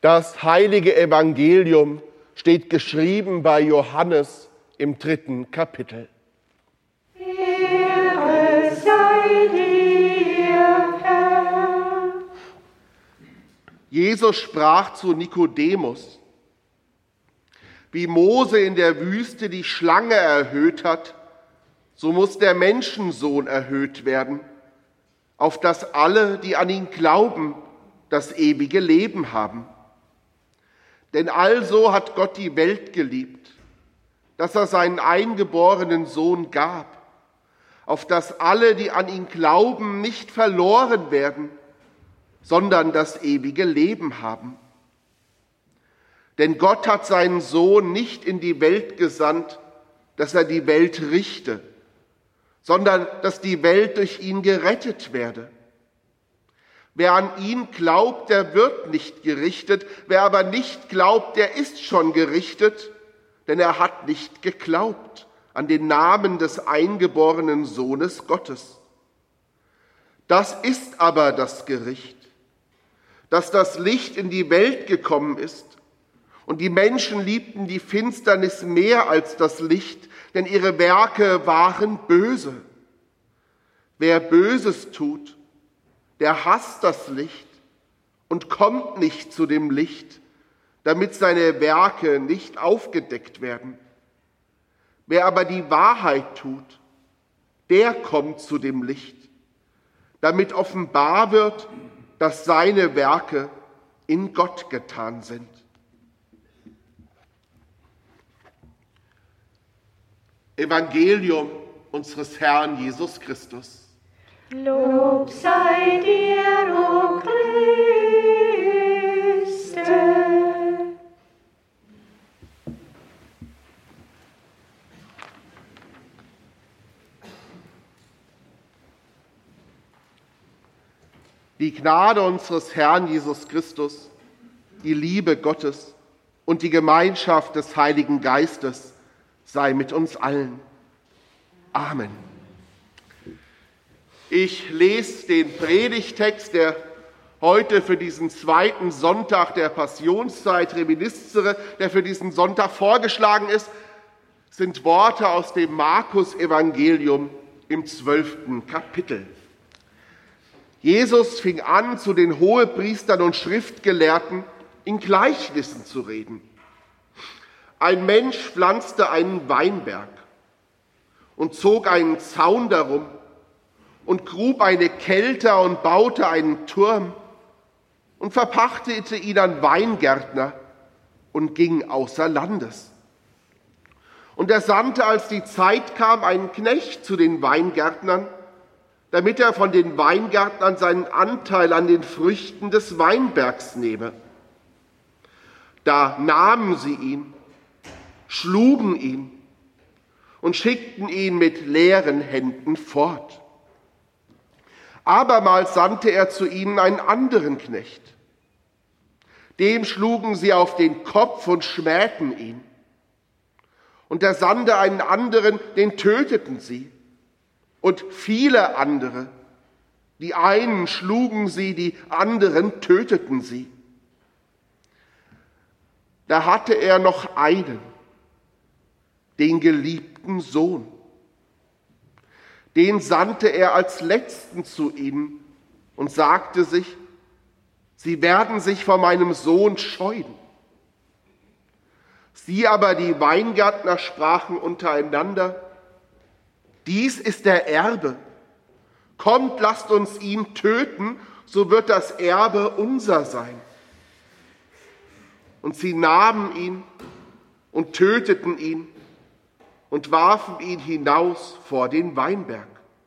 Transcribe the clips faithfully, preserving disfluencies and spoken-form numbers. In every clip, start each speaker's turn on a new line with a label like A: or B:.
A: Das heilige Evangelium steht geschrieben bei Johannes im dritten Kapitel.
B: Ehre sei dir, Herr.
A: Jesus sprach zu Nikodemus: Wie Mose in der Wüste die Schlange erhöht hat, so muss der Menschensohn erhöht werden, auf dass alle, die an ihn glauben, das ewige Leben haben. Denn also hat Gott die Welt geliebt, dass er seinen eingeborenen Sohn gab, auf dass alle, die an ihn glauben, nicht verloren werden, sondern das ewige Leben haben. Denn Gott hat seinen Sohn nicht in die Welt gesandt, dass er die Welt richte, sondern dass die Welt durch ihn gerettet werde. Wer an ihn glaubt, der wird nicht gerichtet. Wer aber nicht glaubt, der ist schon gerichtet, denn er hat nicht geglaubt an den Namen des eingeborenen Sohnes Gottes. Das ist aber das Gericht, dass das Licht in die Welt gekommen ist, und die Menschen liebten die Finsternis mehr als das Licht, denn ihre Werke waren böse. Wer Böses tut, der hasst das Licht und kommt nicht zu dem Licht, damit seine Werke nicht aufgedeckt werden. Wer aber die Wahrheit tut, der kommt zu dem Licht, damit offenbar wird, dass seine Werke in Gott getan sind. Evangelium unseres Herrn Jesus Christus.
B: Lob sei dir, o Christe.
A: Die Gnade unseres Herrn Jesus Christus, die Liebe Gottes und die Gemeinschaft des Heiligen Geistes sei mit uns allen. Amen. Ich lese den Predigtext, der heute für diesen zweiten Sonntag der Passionszeit, Reminiscere, der für diesen Sonntag vorgeschlagen ist, sind Worte aus dem Markus-Evangelium im zwölften Kapitel. Jesus fing an, zu den Hohepriestern und Schriftgelehrten in Gleichnissen zu reden. Ein Mensch pflanzte einen Weinberg und zog einen Zaun darum und grub eine Kelter und baute einen Turm und verpachtete ihn an Weingärtner und ging außer Landes. Und er sandte, als die Zeit kam, einen Knecht zu den Weingärtnern, damit er von den Weingärtnern seinen Anteil an den Früchten des Weinbergs nehme. Da nahmen sie ihn, schlugen ihn und schickten ihn mit leeren Händen fort. Abermals sandte er zu ihnen einen anderen Knecht. Dem schlugen sie auf den Kopf und schmähten ihn. Und er sandte einen anderen, den töteten sie. Und viele andere, die einen schlugen sie, die anderen töteten sie. Da hatte er noch einen, den geliebten Sohn. Den sandte er als Letzten zu ihnen und sagte sich, sie werden sich vor meinem Sohn scheuen. Sie aber, die Weingärtner, sprachen untereinander, dies ist der Erbe. Kommt, lasst uns ihn töten, so wird das Erbe unser sein. Und sie nahmen ihn und töteten ihn und warfen ihn hinaus vor den Weinberg.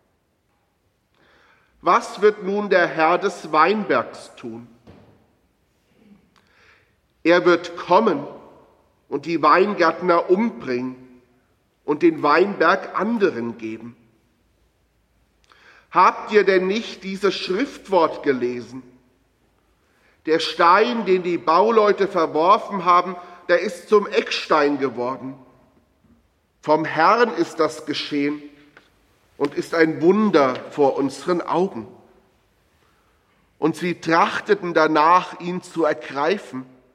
A: Was wird nun der Herr des Weinbergs tun? Er wird kommen und die Weingärtner umbringen und den Weinberg anderen geben. Habt ihr denn nicht dieses Schriftwort gelesen? Der Stein, den die Bauleute verworfen haben, der ist zum Eckstein geworden. Vom Herrn ist das geschehen und ist ein Wunder vor unseren Augen. Und sie trachteten danach, ihn zu ergreifen,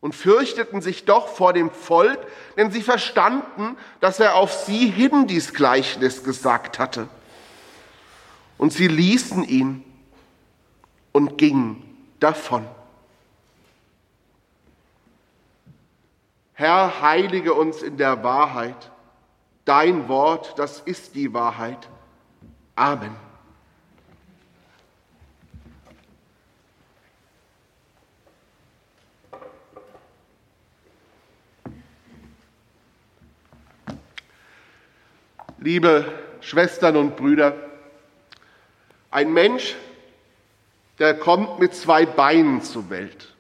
A: und fürchteten sich doch vor dem Volk, denn sie verstanden, dass er auf sie hin dies Gleichnis gesagt hatte. Und sie ließen ihn und gingen davon. Herr, heilige uns in der Wahrheit. Dein Wort, das ist die Wahrheit. Amen. Liebe Schwestern und Brüder, ein Mensch, der kommt mit zwei Beinen zur Welt.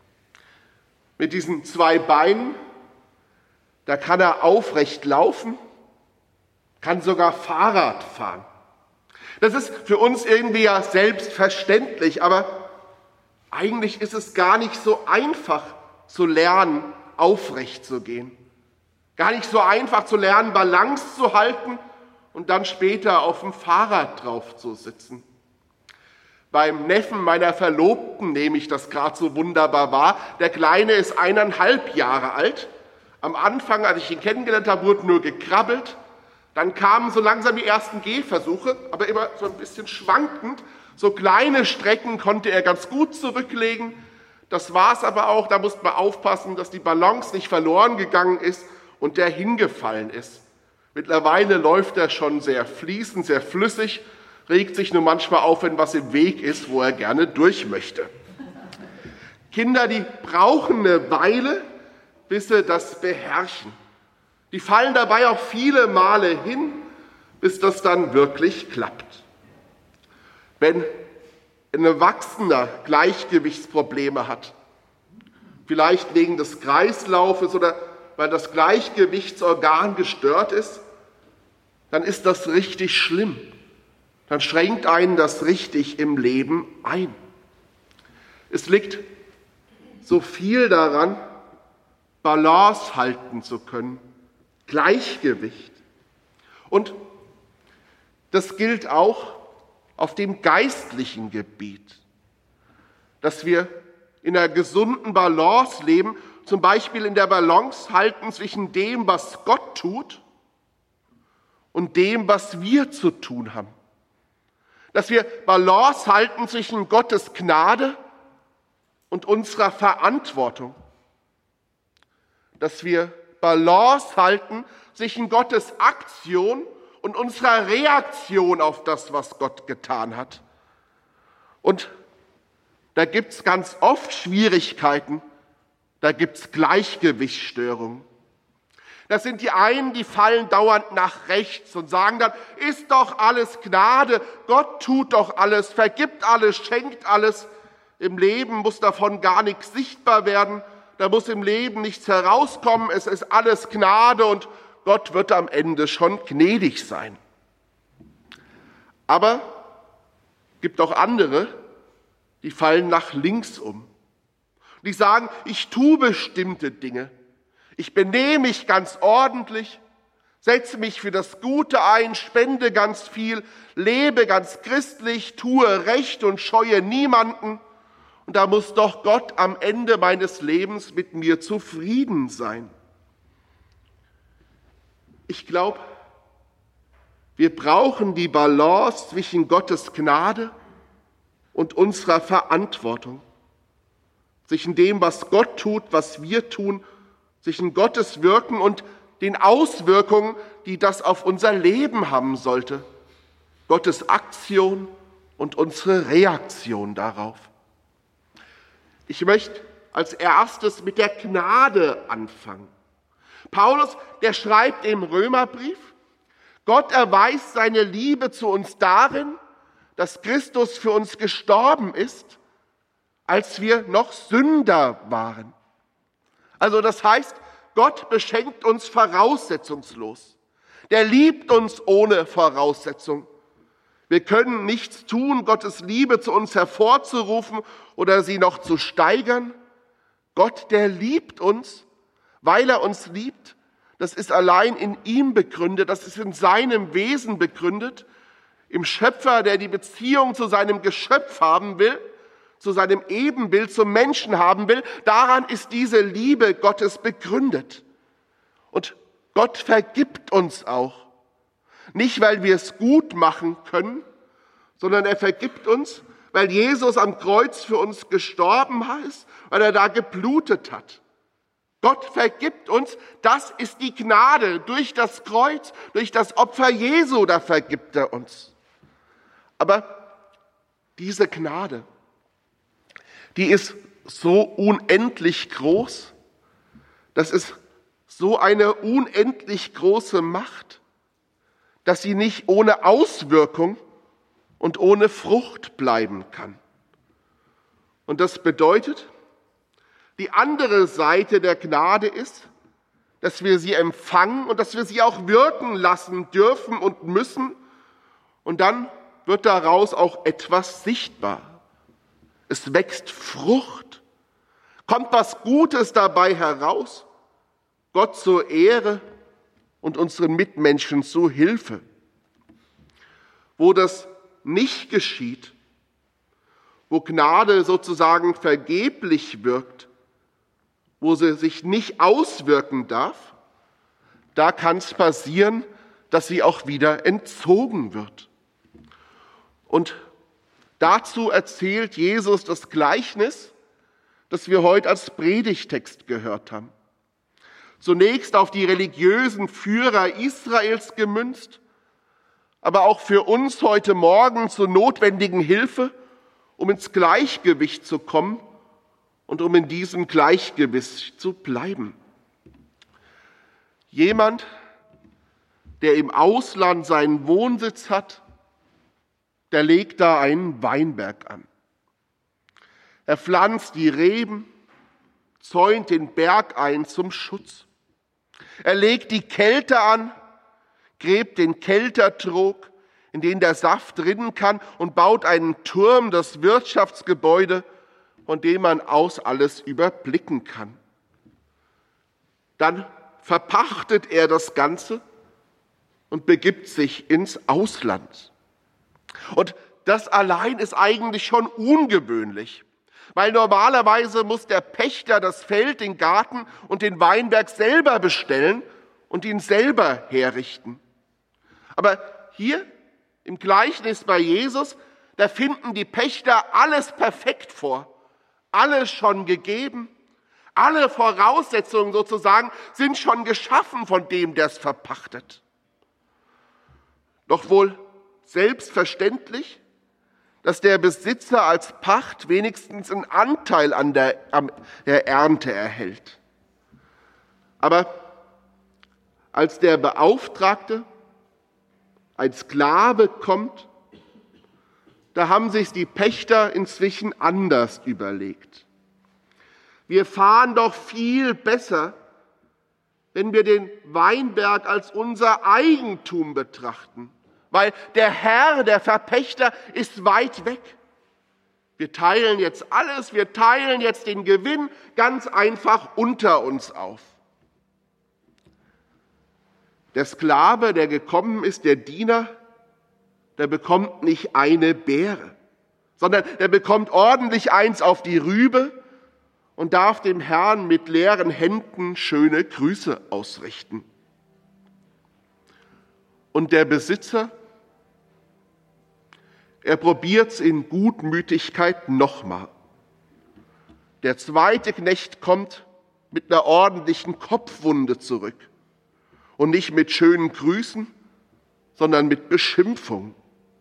A: Mit diesen zwei Beinen, da kann er aufrecht laufen, kann sogar Fahrrad fahren. Das ist für uns irgendwie ja selbstverständlich, aber eigentlich ist es gar nicht so einfach zu lernen, aufrecht zu gehen. Gar nicht so einfach zu lernen, Balance zu halten und dann später auf dem Fahrrad drauf zu sitzen. Beim Neffen meiner Verlobten nehme ich das gerade so wunderbar wahr. Der Kleine ist eineinhalb Jahre alt. Am Anfang, als ich ihn kennengelernt habe, wurde nur gekrabbelt. Dann kamen so langsam die ersten Gehversuche, aber immer so ein bisschen schwankend. So kleine Strecken konnte er ganz gut zurücklegen. Das war es aber auch. Da musste man aufpassen, dass die Balance nicht verloren gegangen ist und der hingefallen ist. Mittlerweile läuft er schon sehr fließend, sehr flüssig, regt sich nur manchmal auf, wenn was im Weg ist, wo er gerne durch möchte. Kinder, die brauchen eine Weile, bis sie das beherrschen. Die fallen dabei auch viele Male hin, bis das dann wirklich klappt. Wenn ein Erwachsener Gleichgewichtsprobleme hat, vielleicht wegen des Kreislaufes oder weil das Gleichgewichtsorgan gestört ist, dann ist das richtig schlimm. Dann schränkt einen das richtig im Leben ein. Es liegt so viel daran, Balance halten zu können, Gleichgewicht. Und das gilt auch auf dem geistlichen Gebiet, dass wir in einer gesunden Balance leben, zum Beispiel in der Balance halten zwischen dem, was Gott tut und dem, was wir zu tun haben. Dass wir Balance halten zwischen Gottes Gnade und unserer Verantwortung. Dass wir Balance halten zwischen Gottes Aktion und unserer Reaktion auf das, was Gott getan hat. Und da gibt es ganz oft Schwierigkeiten, da gibt es Gleichgewichtsstörungen. Das sind die einen, die fallen dauernd nach rechts und sagen dann, ist doch alles Gnade, Gott tut doch alles, vergibt alles, schenkt alles. Im Leben muss davon gar nichts sichtbar werden, da muss im Leben nichts herauskommen, es ist alles Gnade und Gott wird am Ende schon gnädig sein. Aber es gibt auch andere, die fallen nach links um. Die sagen, ich tue bestimmte Dinge, ich benehme mich ganz ordentlich, setze mich für das Gute ein, spende ganz viel, lebe ganz christlich, tue Recht und scheue niemanden. Und da muss doch Gott am Ende meines Lebens mit mir zufrieden sein. Ich glaube, wir brauchen die Balance zwischen Gottes Gnade und unserer Verantwortung. Zwischen dem, was Gott tut, was wir tun, zwischen Gottes Wirken und den Auswirkungen, die das auf unser Leben haben sollte. Gottes Aktion und unsere Reaktion darauf. Ich möchte als erstes mit der Gnade anfangen. Paulus, der schreibt im Römerbrief, Gott erweist seine Liebe zu uns darin, dass Christus für uns gestorben ist, als wir noch Sünder waren. Also das heißt, Gott beschenkt uns voraussetzungslos. Der liebt uns ohne Voraussetzung. Wir können nichts tun, Gottes Liebe zu uns hervorzurufen oder sie noch zu steigern. Gott, der liebt uns, weil er uns liebt. Das ist allein in ihm begründet, das ist in seinem Wesen begründet, im Schöpfer, der die Beziehung zu seinem Geschöpf haben will, zu seinem Ebenbild, zum Menschen haben will, daran ist diese Liebe Gottes begründet. Und Gott vergibt uns auch. Nicht, weil wir es gut machen können, sondern er vergibt uns, weil Jesus am Kreuz für uns gestorben ist, weil er da geblutet hat. Gott vergibt uns, das ist die Gnade durch das Kreuz, durch das Opfer Jesu, da vergibt er uns. Aber diese Gnade, die ist so unendlich groß, das ist so eine unendlich große Macht, dass sie nicht ohne Auswirkung und ohne Frucht bleiben kann. Und das bedeutet, die andere Seite der Gnade ist, dass wir sie empfangen und dass wir sie auch wirken lassen dürfen und müssen. Und dann wird daraus auch etwas sichtbar. Es wächst Frucht, kommt was Gutes dabei heraus, Gott zur Ehre und unseren Mitmenschen zur Hilfe. Wo das nicht geschieht, wo Gnade sozusagen vergeblich wirkt, wo sie sich nicht auswirken darf, da kann es passieren, dass sie auch wieder entzogen wird. Und dazu erzählt Jesus das Gleichnis, das wir heute als Predigtext gehört haben. Zunächst auf die religiösen Führer Israels gemünzt, aber auch für uns heute Morgen zur notwendigen Hilfe, um ins Gleichgewicht zu kommen und um in diesem Gleichgewicht zu bleiben. Jemand, der im Ausland seinen Wohnsitz hat, der legt da einen Weinberg an. Er pflanzt die Reben, zäunt den Berg ein zum Schutz. Er legt die Kälte an, gräbt den Keltertrog, in den der Saft rinnen kann, und baut einen Turm, das Wirtschaftsgebäude, von dem man aus alles überblicken kann. Dann verpachtet er das Ganze und begibt sich ins Ausland. Und das allein ist eigentlich schon ungewöhnlich, weil normalerweise muss der Pächter das Feld, den Garten und den Weinberg selber bestellen und ihn selber herrichten. Aber hier im Gleichnis bei Jesus, da finden die Pächter alles perfekt vor, alles schon gegeben, alle Voraussetzungen sozusagen sind schon geschaffen von dem, der es verpachtet. Doch wohl selbstverständlich, dass der Besitzer als Pacht wenigstens einen Anteil an der, an der Ernte erhält. Aber als der Beauftragte, ein Sklave kommt, da haben sich die Pächter inzwischen anders überlegt. Wir fahren doch viel besser, wenn wir den Weinberg als unser Eigentum betrachten, weil der Herr, der Verpächter, ist weit weg. Wir teilen jetzt alles, wir teilen jetzt den Gewinn ganz einfach unter uns auf. Der Sklave, der gekommen ist, der Diener, der bekommt nicht eine Beere, sondern der bekommt ordentlich eins auf die Rübe und darf dem Herrn mit leeren Händen schöne Grüße ausrichten. Und der Besitzer, er probiert's in Gutmütigkeit nochmal. Der zweite Knecht kommt mit einer ordentlichen Kopfwunde zurück. Und nicht mit schönen Grüßen, sondern mit Beschimpfung.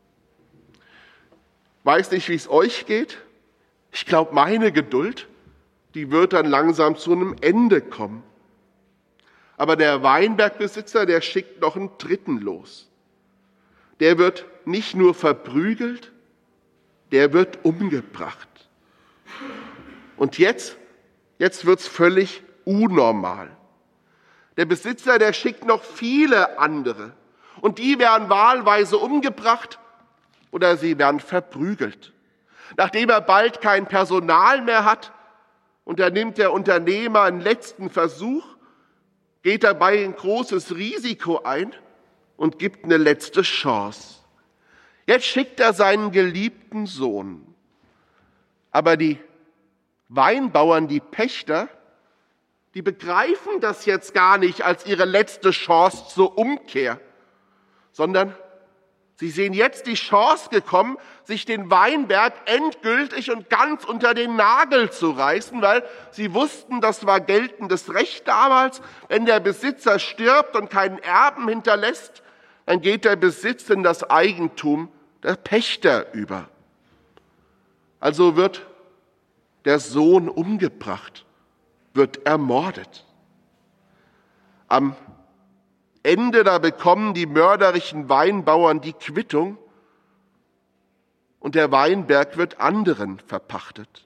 A: Weiß nicht, wie es euch geht. Ich glaube, meine Geduld, die wird dann langsam zu einem Ende kommen. Aber der Weinbergbesitzer, der schickt noch einen dritten los. Der wird nicht nur verprügelt, der wird umgebracht. Und jetzt, jetzt wird's völlig unnormal. Der Besitzer, der schickt noch viele andere. Und die werden wahlweise umgebracht oder sie werden verprügelt. Nachdem er bald kein Personal mehr hat, unternimmt der Unternehmer einen letzten Versuch, geht dabei ein großes Risiko ein und gibt eine letzte Chance. Jetzt schickt er seinen geliebten Sohn. Aber die Weinbauern, die Pächter, die begreifen das jetzt gar nicht als ihre letzte Chance zur Umkehr, sondern sie sehen jetzt die Chance gekommen, sich den Weinberg endgültig und ganz unter den Nagel zu reißen, weil sie wussten, das war geltendes Recht damals. Wenn der Besitzer stirbt und keinen Erben hinterlässt, dann geht der Besitz in das Eigentum der Pächter über. Also wird der Sohn umgebracht, wird ermordet. Am Ende, da bekommen die mörderischen Weinbauern die Quittung und der Weinberg wird anderen verpachtet.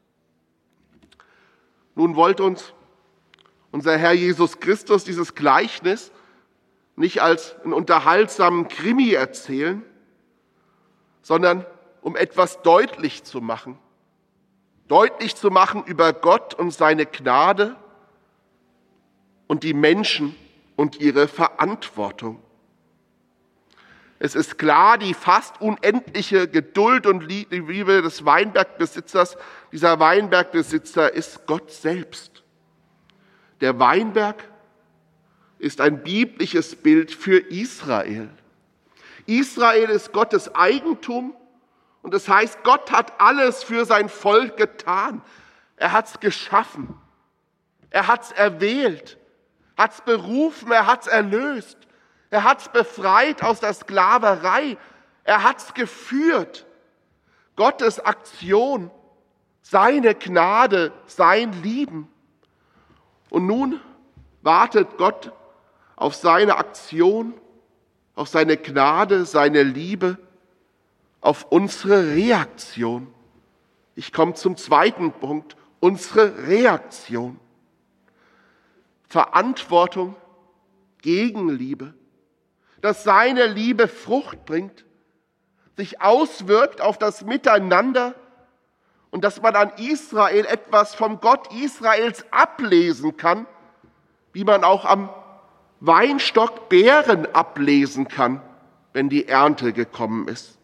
A: Nun wollte uns unser Herr Jesus Christus dieses Gleichnis nicht als einen unterhaltsamen Krimi erzählen, sondern um etwas deutlich zu machen. Deutlich zu machen über Gott und seine Gnade und die Menschen und ihre Verantwortung. Es ist klar, die fast unendliche Geduld und Liebe des Weinbergbesitzers, dieser Weinbergbesitzer ist Gott selbst. Der Weinberg ist ein biblisches Bild für Israel. Israel ist Gottes Eigentum und das heißt, Gott hat alles für sein Volk getan. Er hat es geschaffen, er hat es erwählt, hat es berufen, er hat es erlöst, er hat es befreit aus der Sklaverei, er hat es geführt. Gottes Aktion, seine Gnade, sein Lieben. Und nun wartet Gott auf seine Aktion, auf seine Gnade, seine Liebe, auf unsere Reaktion. Ich komme zum zweiten Punkt, unsere Reaktion. Verantwortung gegen Liebe, dass seine Liebe Frucht bringt, sich auswirkt auf das Miteinander und dass man an Israel etwas vom Gott Israels ablesen kann, wie man auch am Weinstock Beeren ablesen kann, wenn die Ernte gekommen ist.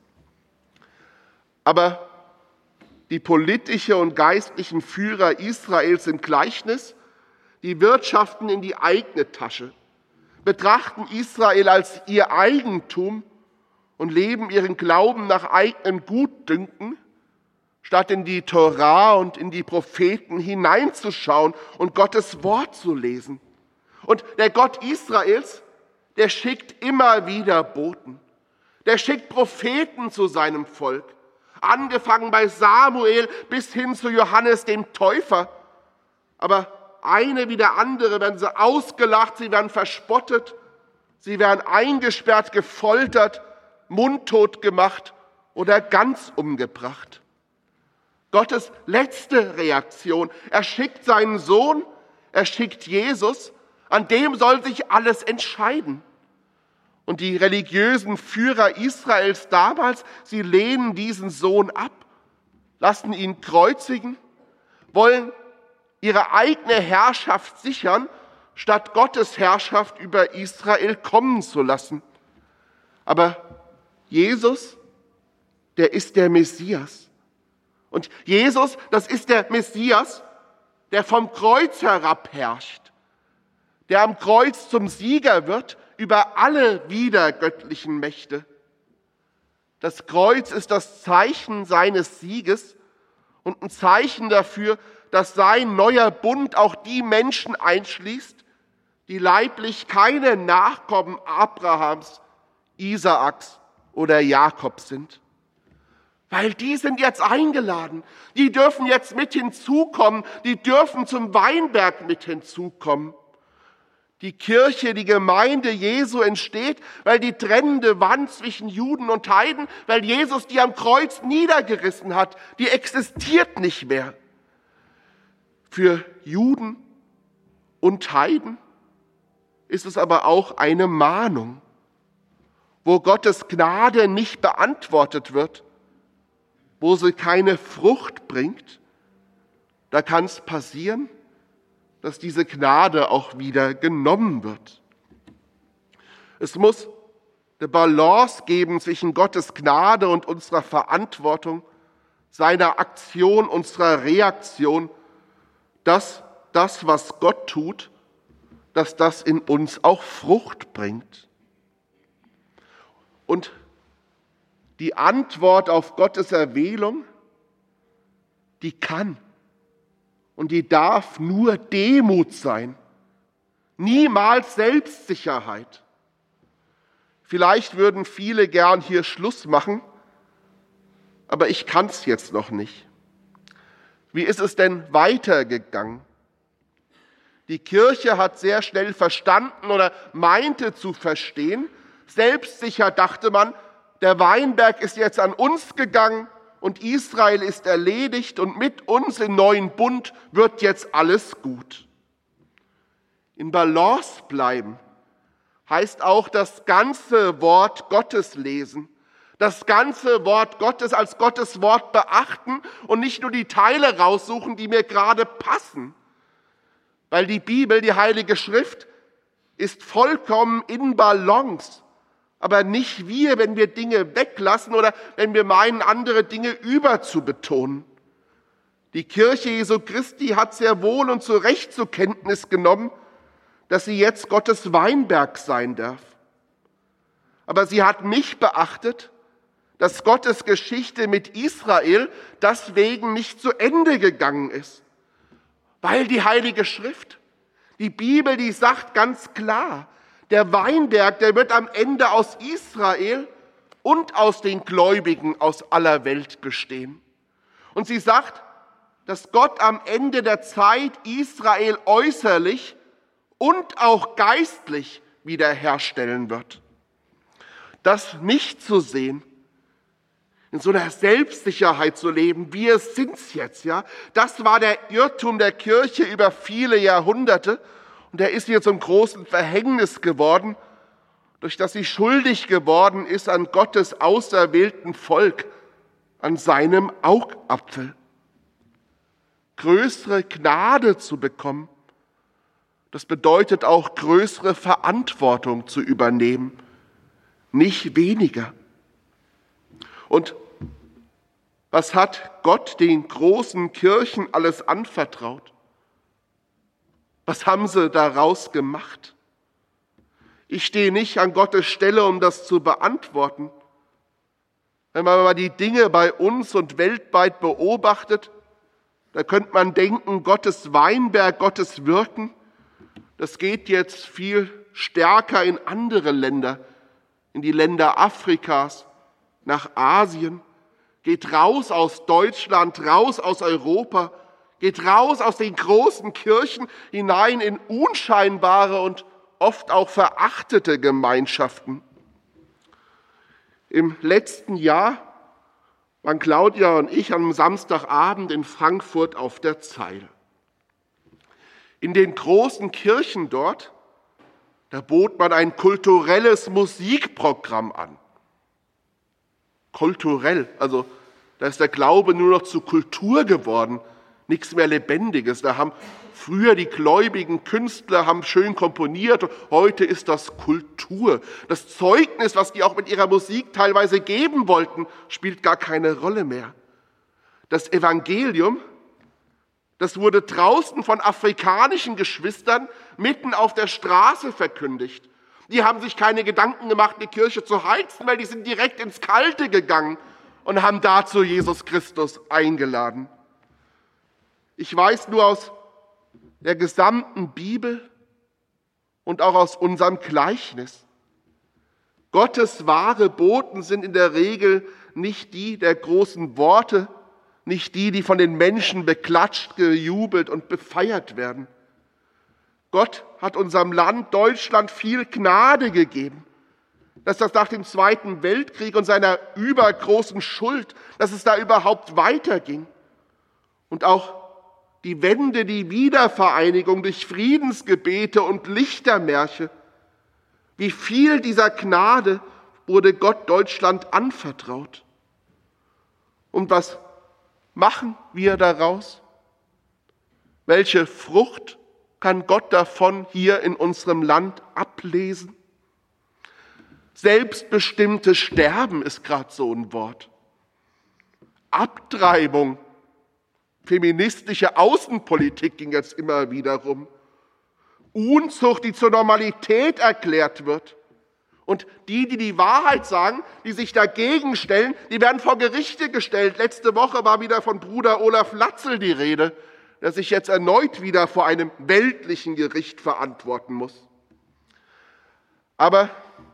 A: Aber die politischen und geistlichen Führer Israels im Gleichnis, die wirtschaften in die eigene Tasche, betrachten Israel als ihr Eigentum und leben ihren Glauben nach eigenem Gutdünken, statt in die Tora und in die Propheten hineinzuschauen und Gottes Wort zu lesen. Und der Gott Israels, der schickt immer wieder Boten. Der schickt Propheten zu seinem Volk. Angefangen bei Samuel bis hin zu Johannes dem Täufer. Aber eine wie der andere werden sie ausgelacht, sie werden verspottet, sie werden eingesperrt, gefoltert, mundtot gemacht oder ganz umgebracht. Gottes letzte Reaktion, er schickt seinen Sohn, er schickt Jesus, an dem soll sich alles entscheiden. Und die religiösen Führer Israels damals, sie lehnen diesen Sohn ab, lassen ihn kreuzigen, wollen ihre eigene Herrschaft sichern, statt Gottes Herrschaft über Israel kommen zu lassen. Aber Jesus, der ist der Messias. Und Jesus, das ist der Messias, der vom Kreuz herabherrscht, der am Kreuz zum Sieger wird über alle widergöttlichen Mächte. Das Kreuz ist das Zeichen seines Sieges und ein Zeichen dafür, dass sein neuer Bund auch die Menschen einschließt, die leiblich keine Nachkommen Abrahams, Isaaks oder Jakobs sind. Weil die sind jetzt eingeladen, die dürfen jetzt mit hinzukommen, die dürfen zum Weinberg mit hinzukommen. Die Kirche, die Gemeinde Jesu entsteht, weil die trennende Wand zwischen Juden und Heiden, weil Jesus die am Kreuz niedergerissen hat, die existiert nicht mehr. Für Juden und Heiden ist es aber auch eine Mahnung, wo Gottes Gnade nicht beantwortet wird, wo sie keine Frucht bringt, da kann es passieren, dass diese Gnade auch wieder genommen wird. Es muss eine Balance geben zwischen Gottes Gnade und unserer Verantwortung, seiner Aktion, unserer Reaktion, dass das, was Gott tut, dass das in uns auch Frucht bringt. Und die Antwort auf Gottes Erwählung, die kann und die darf nur Demut sein, niemals Selbstsicherheit. Vielleicht würden viele gern hier Schluss machen, aber ich kann es jetzt noch nicht. Wie ist es denn weitergegangen? Die Kirche hat sehr schnell verstanden oder meinte zu verstehen. Selbstsicher dachte man, der Weinberg ist jetzt an uns gegangen und Israel ist erledigt und mit uns im neuen Bund wird jetzt alles gut. In Balance bleiben heißt auch das ganze Wort Gottes lesen, das ganze Wort Gottes als Gottes Wort beachten und nicht nur die Teile raussuchen, die mir gerade passen. Weil die Bibel, die Heilige Schrift, ist vollkommen in Balance. Aber nicht wir, wenn wir Dinge weglassen oder wenn wir meinen, andere Dinge überzubetonen. Die Kirche Jesu Christi hat sehr wohl und zu Recht zur Kenntnis genommen, dass sie jetzt Gottes Weinberg sein darf. Aber sie hat nicht beachtet, dass Gottes Geschichte mit Israel deswegen nicht zu Ende gegangen ist. Weil die Heilige Schrift, die Bibel, die sagt ganz klar, der Weinberg, der wird am Ende aus Israel und aus den Gläubigen aus aller Welt bestehen. Und sie sagt, dass Gott am Ende der Zeit Israel äußerlich und auch geistlich wiederherstellen wird. Das nicht zu sehen, in so einer Selbstsicherheit zu leben, wir sind's jetzt, ja. Das war der Irrtum der Kirche über viele Jahrhunderte und der ist hier zum großen Verhängnis geworden, durch das sie schuldig geworden ist an Gottes auserwählten Volk, an seinem Augapfel. Größere Gnade zu bekommen, das bedeutet auch größere Verantwortung zu übernehmen, nicht weniger. Und was hat Gott den großen Kirchen alles anvertraut? Was haben sie daraus gemacht? Ich stehe nicht an Gottes Stelle, um das zu beantworten. Wenn man mal die Dinge bei uns und weltweit beobachtet, da könnte man denken, Gottes Weinberg, Gottes Wirken, das geht jetzt viel stärker in andere Länder, in die Länder Afrikas, nach Asien, geht raus aus Deutschland, raus aus Europa, geht raus aus den großen Kirchen hinein in unscheinbare und oft auch verachtete Gemeinschaften. Im letzten Jahr waren Claudia und ich am Samstagabend in Frankfurt auf der Zeil. In den großen Kirchen dort, da bot man ein kulturelles Musikprogramm an. Kulturell, also da ist der Glaube nur noch zu Kultur geworden, nichts mehr Lebendiges. Da haben früher die gläubigen Künstler haben schön komponiert, heute ist das Kultur. Das Zeugnis, was die auch mit ihrer Musik teilweise geben wollten, spielt gar keine Rolle mehr. Das Evangelium, das wurde draußen von afrikanischen Geschwistern mitten auf der Straße verkündigt. Die haben sich keine Gedanken gemacht, die Kirche zu heizen, weil die sind direkt ins Kalte gegangen und haben dazu Jesus Christus eingeladen. Ich weiß nur aus der gesamten Bibel und auch aus unserem Gleichnis, Gottes wahre Boten sind in der Regel nicht die der großen Worte, nicht die, die von den Menschen beklatscht, gejubelt und befeiert werden. Gott hat unserem Land Deutschland viel Gnade gegeben, dass das nach dem Zweiten Weltkrieg und seiner übergroßen Schuld, dass es da überhaupt weiterging. Und auch die Wende, die Wiedervereinigung durch Friedensgebete und Lichtermärsche. Wie viel dieser Gnade wurde Gott Deutschland anvertraut. Und was machen wir daraus? Welche Frucht kann Gott davon hier in unserem Land ablesen? Selbstbestimmtes Sterben ist gerade so ein Wort. Abtreibung, feministische Außenpolitik ging jetzt immer wieder rum. Unzucht, die zur Normalität erklärt wird. Und die, die die Wahrheit sagen, die sich dagegen stellen, die werden vor Gerichte gestellt. Letzte Woche war wieder von Bruder Olaf Latzel die Rede, der sich jetzt erneut wieder vor einem weltlichen Gericht verantworten muss. Aber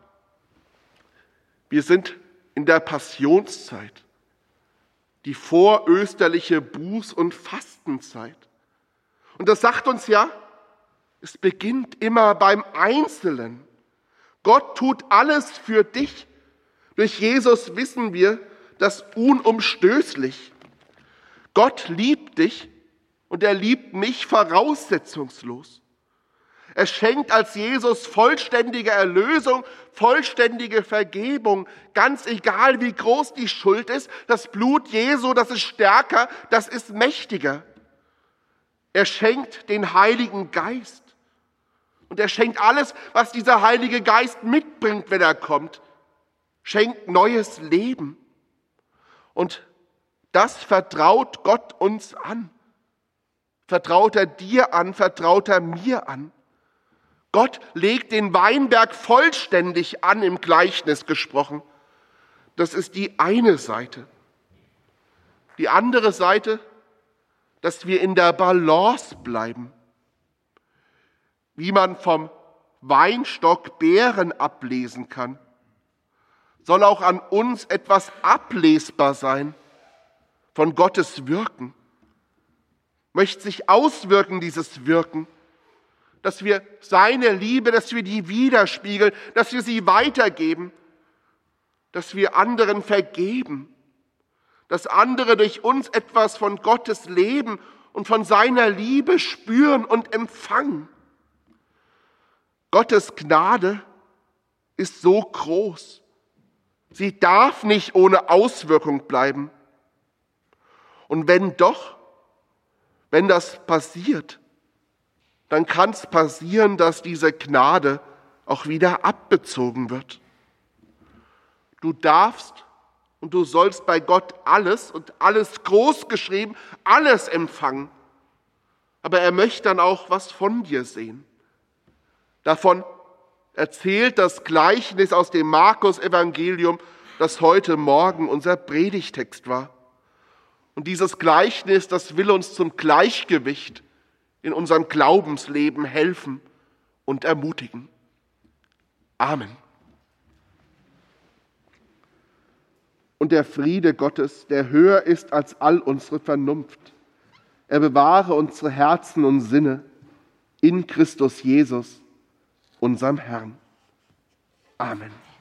A: wir sind in der Passionszeit, die vorösterliche Buß- und Fastenzeit. Und das sagt uns ja, es beginnt immer beim Einzelnen. Gott tut alles für dich. Durch Jesus wissen wir das unumstößlich. Gott liebt dich und er liebt mich voraussetzungslos. Er schenkt als Jesus vollständige Erlösung, vollständige Vergebung, ganz egal wie groß die Schuld ist. Das Blut Jesu, das ist stärker, das ist mächtiger. Er schenkt den Heiligen Geist. Und er schenkt alles, was dieser Heilige Geist mitbringt, wenn er kommt. Schenkt neues Leben. Und das vertraut Gott uns an. Vertraut er dir an, vertraut er mir an. Gott legt den Weinberg vollständig an, im Gleichnis gesprochen. Das ist die eine Seite. Die andere Seite, dass wir in der Balance bleiben. Wie man vom Weinstock Beeren ablesen kann, soll auch an uns etwas ablesbar sein von Gottes Wirken. Möchte sich auswirken, dieses Wirken, dass wir seine Liebe, dass wir die widerspiegeln, dass wir sie weitergeben, dass wir anderen vergeben, dass andere durch uns etwas von Gottes Leben und von seiner Liebe spüren und empfangen. Gottes Gnade ist so groß. Sie darf nicht ohne Auswirkung bleiben. Und wenn doch, wenn das passiert, dann kann es passieren, dass diese Gnade auch wieder abbezogen wird. Du darfst und du sollst bei Gott alles und alles groß geschrieben, alles empfangen. Aber er möchte dann auch was von dir sehen. Davon erzählt das Gleichnis aus dem Markus-Evangelium, das heute Morgen unser Predigtext war. Und dieses Gleichnis, das will uns zum Gleichgewicht in unserem Glaubensleben helfen und ermutigen. Amen. Und der Friede Gottes, der höher ist als all unsere Vernunft, er bewahre unsere Herzen und Sinne in Christus Jesus, unserem Herrn. Amen.